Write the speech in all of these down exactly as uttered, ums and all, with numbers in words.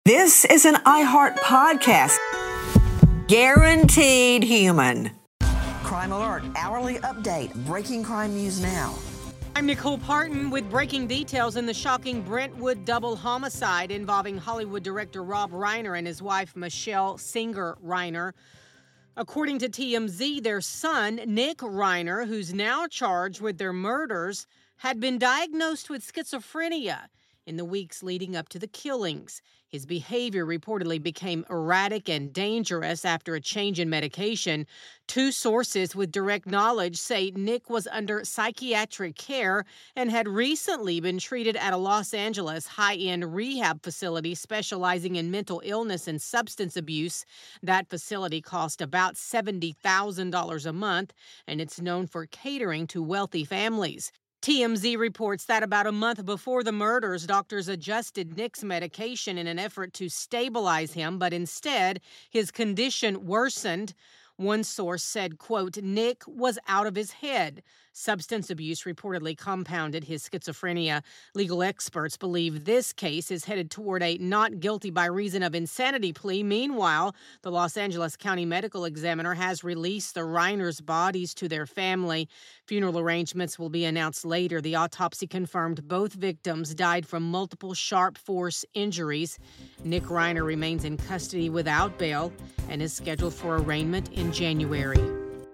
This is an iHeart podcast. Guaranteed human. Crime Alert, hourly update, breaking crime news now. I'm Nicole Parton with breaking details in the shocking Brentwood double homicide involving Hollywood director Rob Reiner and his wife Michelle Singer Reiner. According to T M Z, their son, Nick Reiner, who's now charged with their murders, had been diagnosed with schizophrenia in the weeks leading up to the killings. His behavior reportedly became erratic and dangerous after a change in medication. Two sources with direct knowledge say Nick was under psychiatric care and had recently been treated at a Los Angeles high-end rehab facility specializing in mental illness and substance abuse. That facility cost about seventy thousand dollars a month, and it's known for catering to wealthy families. T M Z reports that about a month before the murders, doctors adjusted Nick's medication in an effort to stabilize him, but instead, his condition worsened. One source said, quote, Nick was out of his head. Substance abuse reportedly compounded his schizophrenia. Legal experts believe this case is headed toward a not guilty by reason of insanity plea. Meanwhile, the Los Angeles County Medical Examiner has released the Reiners' bodies to their family. Funeral arrangements will be announced later. The autopsy confirmed both victims died from multiple sharp force injuries. Nick Reiner remains in custody without bail and is scheduled for arraignment in January.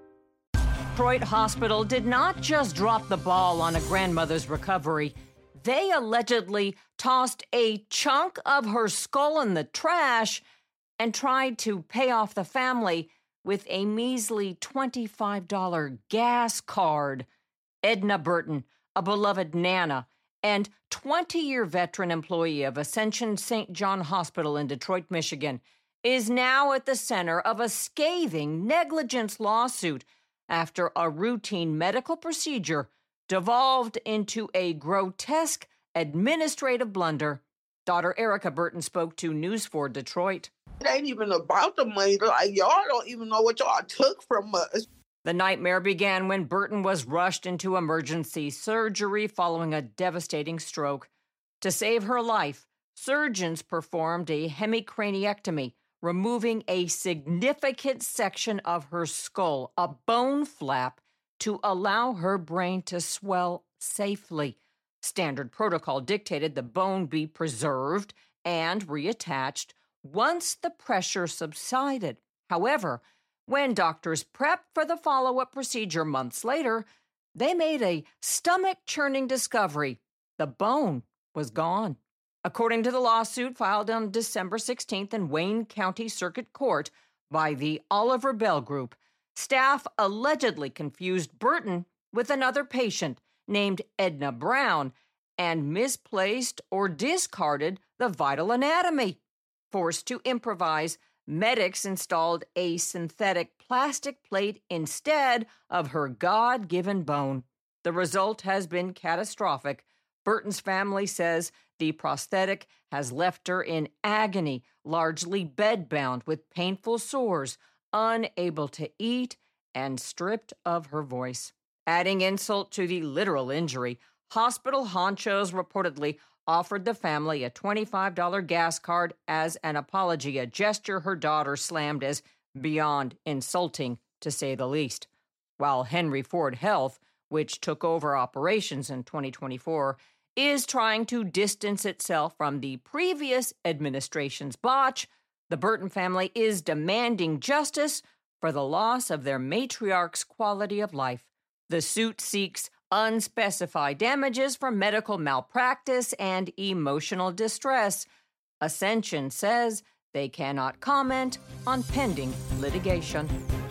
Detroit Hospital did not just drop the ball on a grandmother's recovery. They allegedly tossed a chunk of her skull in the trash and tried to pay off the family with a measly twenty-five dollars gas card. Edna Burton, a beloved Nana and twenty-year veteran employee of Ascension Saint John Hospital in Detroit, Michigan, is now at the center of a scathing negligence lawsuit after a routine medical procedure devolved into a grotesque administrative blunder. Daughter Erica Burton spoke to News four Detroit. It ain't even about the money. Like, y'all don't even know what y'all took from us. The nightmare began when Burton was rushed into emergency surgery following a devastating stroke. To save her life, surgeons performed a hemicraniectomy, removing a significant section of her skull, a bone flap, to allow her brain to swell safely. Standard protocol dictated the bone be preserved and reattached once the pressure subsided. However, when doctors prepped for the follow-up procedure months later, they made a stomach-churning discovery. The bone was gone. According to the lawsuit filed on December sixteenth in Wayne County Circuit Court by the Oliver Bell Group, staff allegedly confused Burton with another patient named Edna Brown and misplaced or discarded the vital anatomy. Forced to improvise, medics installed a synthetic plastic plate instead of her God-given bone. The result has been catastrophic. Burton's family says the prosthetic has left her in agony, largely bedbound with painful sores, unable to eat, and stripped of her voice. Adding insult to the literal injury, hospital honchos reportedly offered the family a twenty-five dollars gas card as an apology, a gesture her daughter slammed as beyond insulting, to say the least. While Henry Ford Health, which took over operations in twenty twenty-four, is trying to distance itself from the previous administration's botch, the Burton family is demanding justice for the loss of their matriarch's quality of life. The suit seeks unspecified damages for medical malpractice and emotional distress. Ascension says they cannot comment on pending litigation.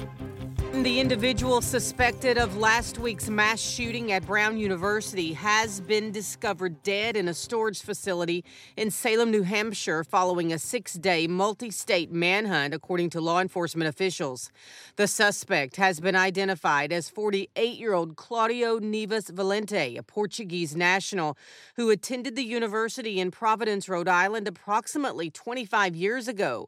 The individual suspected of last week's mass shooting at Brown University has been discovered dead in a storage facility in Salem, New Hampshire, following a six-day multi-state manhunt, according to law enforcement officials. The suspect has been identified as forty-eight-year-old Claudio Neves Valente, a Portuguese national who attended the university in Providence, Rhode Island, approximately twenty-five years ago.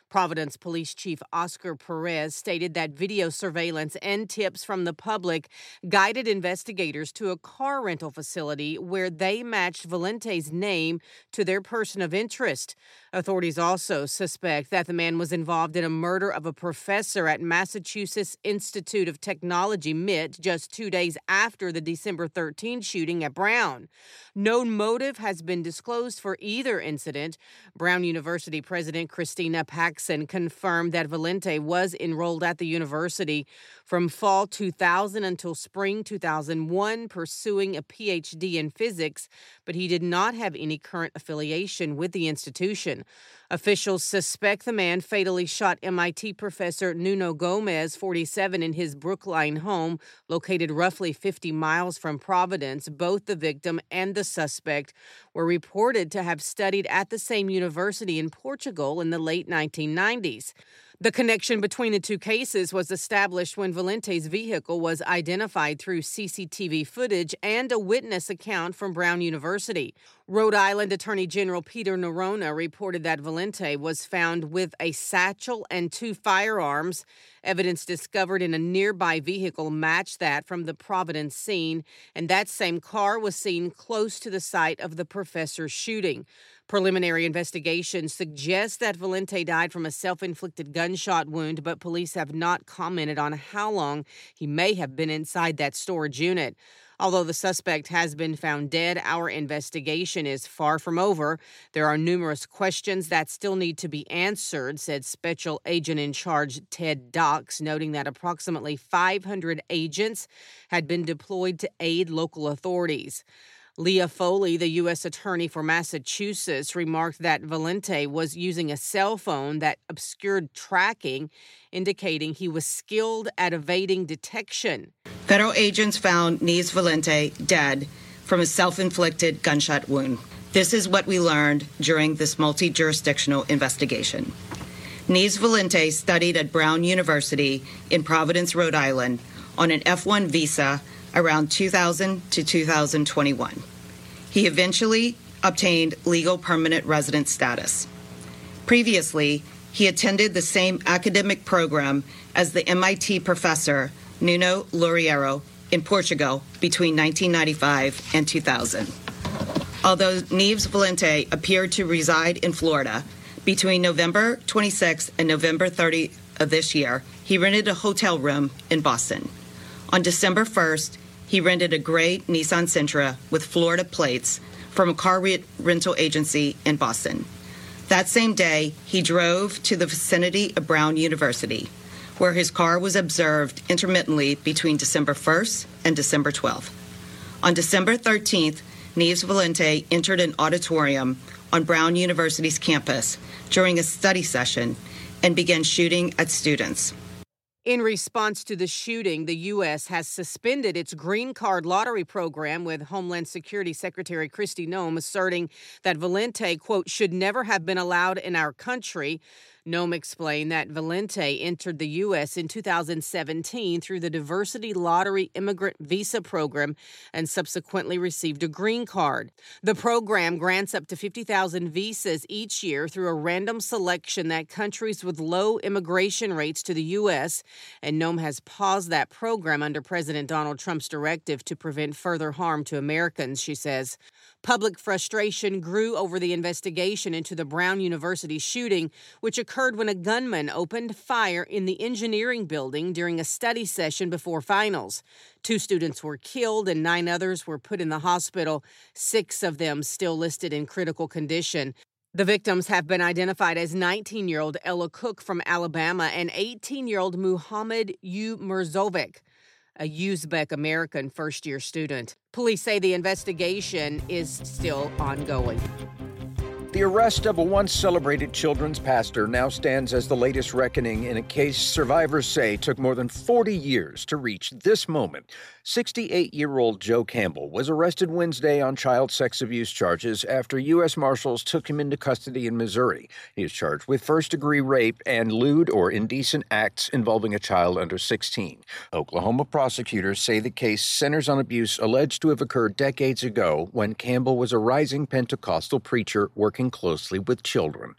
Providence Police Chief Oscar Perez stated that video surveillance and tips from the public guided investigators to a car rental facility where they matched Valente's name to their person of interest. Authorities also suspect that the man was involved in a murder of a professor at Massachusetts Institute of Technology, M I T, just two days after the December thirteenth shooting at Brown. No motive has been disclosed for either incident. Brown University President Christina Paxson confirmed that Valente was enrolled at the university from fall two thousand until spring two thousand one, pursuing a P H D in physics, but he did not have any current affiliation with the institution. Officials suspect the man fatally shot M I T professor Nuno Gomez, forty-seven, in his Brookline home, located roughly fifty miles from Providence. Both the victim and the suspect were reported to have studied at the same university in Portugal in the late nineteen nineties. The connection between the two cases was established when Valente's vehicle was identified through C C T V footage and a witness account from Brown University. Rhode Island Attorney General Peter Neronha reported that Valente was found with a satchel and two firearms. Evidence discovered in a nearby vehicle matched that from the Providence scene, and that same car was seen close to the site of the professor's shooting. Preliminary investigation suggests that Valente died from a self-inflicted gunshot wound, but police have not commented on how long he may have been inside that storage unit. Although the suspect has been found dead, our investigation is far from over. There are numerous questions that still need to be answered, said Special Agent in Charge Ted Docks, noting that approximately five hundred agents had been deployed to aid local authorities. Leah Foley, the U S Attorney for Massachusetts, remarked that Valente was using a cell phone that obscured tracking, indicating he was skilled at evading detection. Federal agents found Nives Valente dead from a self-inflicted gunshot wound. This is what we learned during this multi-jurisdictional investigation. Nives Valente studied at Brown University in Providence, Rhode Island, on an F one visa around two thousand to two thousand twenty-one. He eventually obtained legal permanent resident status. Previously, he attended the same academic program as the M I T professor Nuno Loureiro in Portugal between nineteen ninety-five and two thousand. Although Nives Valente appeared to reside in Florida, between November twenty-sixth and November thirtieth of this year, he rented a hotel room in Boston. On December first, he rented a gray Nissan Sentra with Florida plates from a car re- rental agency in Boston. That same day, he drove to the vicinity of Brown University, where his car was observed intermittently between December first and December twelfth. On December thirteenth, Nives Valente entered an auditorium on Brown University's campus during a study session and began shooting at students. In response to the shooting, the U S has suspended its green card lottery program, with Homeland Security Secretary Kristi Noem asserting that Valente, quote, should never have been allowed in our country. Noem explained that Valente entered the U S in two thousand seventeen through the Diversity Lottery Immigrant Visa Program and subsequently received a green card. The program grants up to fifty thousand visas each year through a random selection that countries with low immigration rates to the U S, and Noem has paused that program under President Donald Trump's directive to prevent further harm to Americans, she says. Public frustration grew over the investigation into the Brown University shooting, which occurred when a gunman opened fire in the engineering building during a study session before finals. Two students were killed and nine others were put in the hospital, six of them still listed in critical condition. The victims have been identified as nineteen-year-old Ella Cook from Alabama and eighteen-year-old Muhammad U. Mirzovic, a Uzbek American first-year student. Police say the investigation is still ongoing. The arrest of a once celebrated children's pastor now stands as the latest reckoning in a case survivors say took more than forty years to reach this moment. sixty-eight-year-old Joe Campbell was arrested Wednesday on child sex abuse charges after U S Marshals took him into custody in Missouri. He is charged with first-degree rape and lewd or indecent acts involving a child under sixteen. Oklahoma prosecutors say the case centers on abuse alleged to have occurred decades ago when Campbell was a rising Pentecostal preacher working closely with children.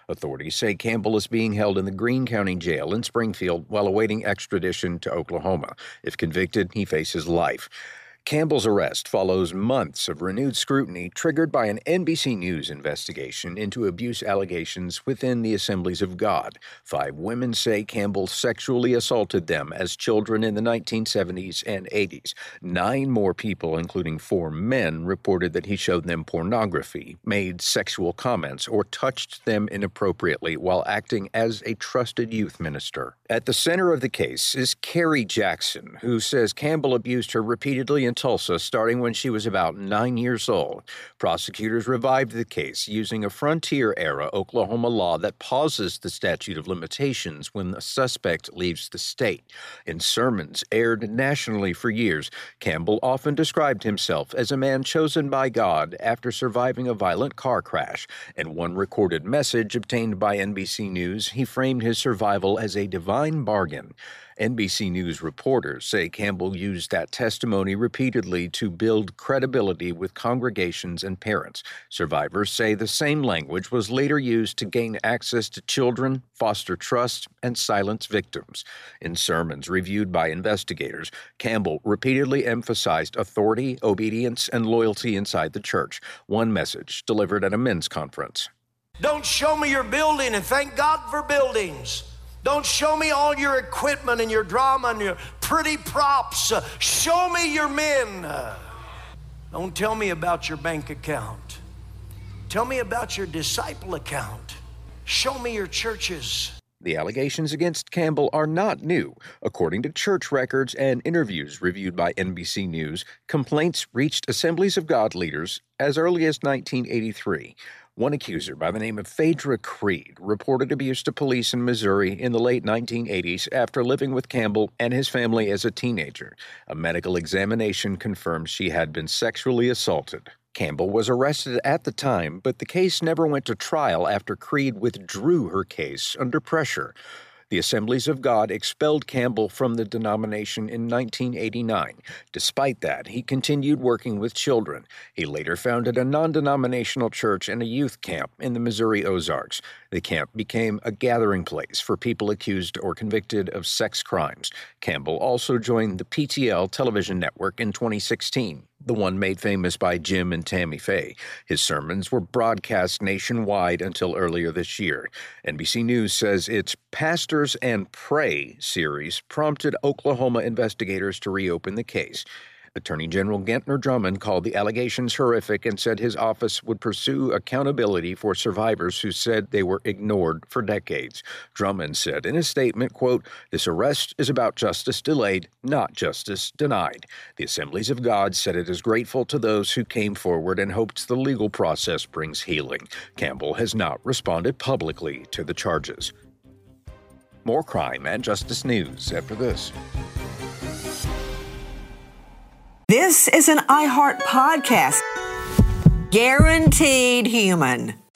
Authorities say Campbell is being held in the Greene County Jail in Springfield while awaiting extradition to Oklahoma. If convicted, he faces life. Campbell's arrest follows months of renewed scrutiny triggered by an N B C News investigation into abuse allegations within the Assemblies of God. Five women say Campbell sexually assaulted them as children in the nineteen seventies and eighties. Nine more people, including four men, reported that he showed them pornography, made sexual comments, or touched them inappropriately while acting as a trusted youth minister. At the center of the case is Carrie Jackson, who says Campbell abused her repeatedly in Tulsa starting when she was about nine years old. Prosecutors revived the case using a frontier-era Oklahoma law that pauses the statute of limitations when the suspect leaves the state. In sermons aired nationally for years, Campbell often described himself as a man chosen by God after surviving a violent car crash. In one recorded message obtained by N B C News, he framed his survival as a divine bargain. N B C News reporters say Campbell used that testimony repeatedly to build credibility with congregations and parents. Survivors say the same language was later used to gain access to children, foster trust, and silence victims. In sermons reviewed by investigators, Campbell repeatedly emphasized authority, obedience, and loyalty inside the church. One message delivered at a men's conference. Don't show me your building, and thank God for buildings. Don't show me all your equipment and your drama and your pretty props. Uh, show me your men. Uh, don't tell me about your bank account. Tell me about your disciple account. Show me your churches. The allegations against Campbell are not new. According to church records and interviews reviewed by N B C News, complaints reached Assemblies of God leaders as early as nineteen eighty-three. One accuser by the name of Phaedra Creed reported abuse to police in Missouri in the late nineteen eighties after living with Campbell and his family as a teenager. A medical examination confirmed she had been sexually assaulted. Campbell was arrested at the time, but the case never went to trial after Creed withdrew her case under pressure. The Assemblies of God expelled Campbell from the denomination in nineteen eighty-nine. Despite that, he continued working with children. He later founded a non-denominational church and a youth camp in the Missouri Ozarks. The camp became a gathering place for people accused or convicted of sex crimes. Campbell also joined the P T L television network in twenty sixteen. The one made famous by Jim and Tammy Faye. His sermons were broadcast nationwide until earlier this year. N B C News says its Pastors and Pray series prompted Oklahoma investigators to reopen the case. Attorney General Gentner Drummond called the allegations horrific and said his office would pursue accountability for survivors who said they were ignored for decades. Drummond said in a statement, quote, "This arrest is about justice delayed, not justice denied." The Assemblies of God said it is grateful to those who came forward and hopes the legal process brings healing. Campbell has not responded publicly to the charges. More crime and justice news after this. This is an iHeart podcast. Guaranteed human.